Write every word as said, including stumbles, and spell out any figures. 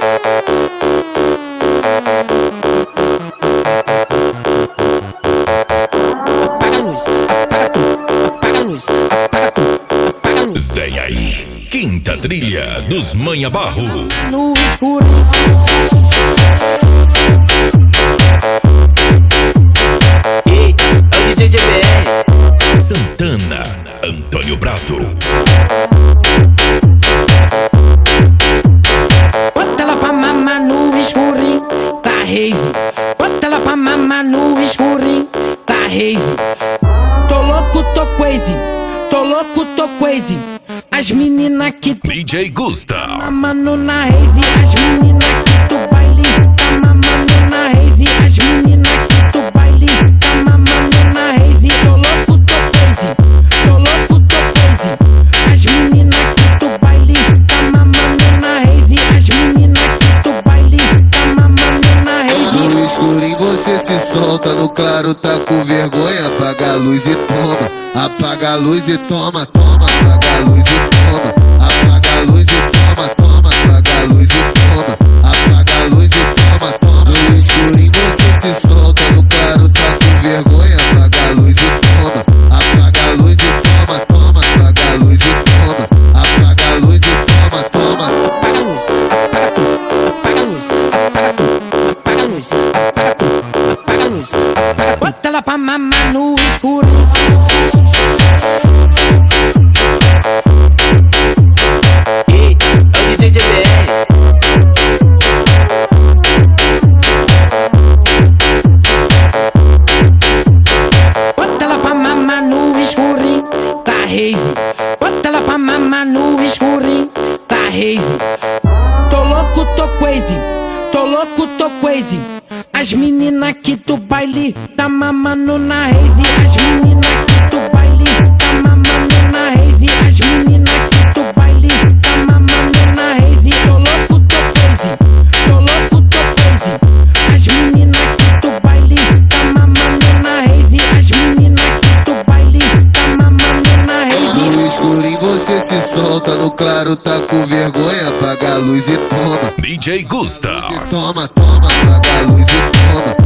Apaga a luz, apaga tudo, apaga a luz, apaga tudo, apaga a luz. Vem aí, quinta trilha dos Manha Barro. No escuro. Ei, é o D J G B R. Santana, Antônio Brado. Bota ela pra mamar no escurinho da rave. Bota ela pra mamar no escurinho da rave. Tô louco, tô crazy. Tô louco, tô crazy. As meninas que tu D J Gusta. mamando na rave. As meninas que tu baile. Tá mamando na rave. As meninas que tu baile. Tá mamando na rave. Tô louco, tô crazy. Tô louco, tô crazy. As meninas que tu baile. Tá mamando na rave. As meninas que tu baile. Tá mamando na rave. No escurinho você se solta, no claro tá com vergonha. Apaga a luz e toma, apaga a luz e toma, toma. Apaga a luz e toma, apaga a luz e toma, toma. Apaga a luz e toma, apaga a luz e toma, toma. No escurinho você se solta, no claro tá com vergonha. Apaga a luz e toma, apaga a luz e toma, toma. Apaga a luz e toma, apaga a luz e toma, toma. Apaga a luz, apaga tudo, apaga a luz, apaga tudo, apaga a luz, apaga tudo, apaga a luz, apaga tudo. Bota ela pra mamar no escuro. Ei, é o D J G B R. Bota ela pra mamar no escurinho da rave. Bota ela pra mamar no escurinho da rave. Tô louco, tô crazy. Tô louco, tô crazy. As meninas que tu baile. Tá mamando na rave. As meninas que tu baile. Tá mamando na rave. As meninas que tu baile. Tá mamando na rave. Tô louco, tô crazy. Tô louco, tô crazy. As meninas que tu baile. Tá mamando na rave. As meninas que tu baile. Tá mamando na rave. No escurinho você se solta, no claro tá com vergonha. Apaga a luz e toma, D J Gusta. toma, toma. Apaga a luz e toma,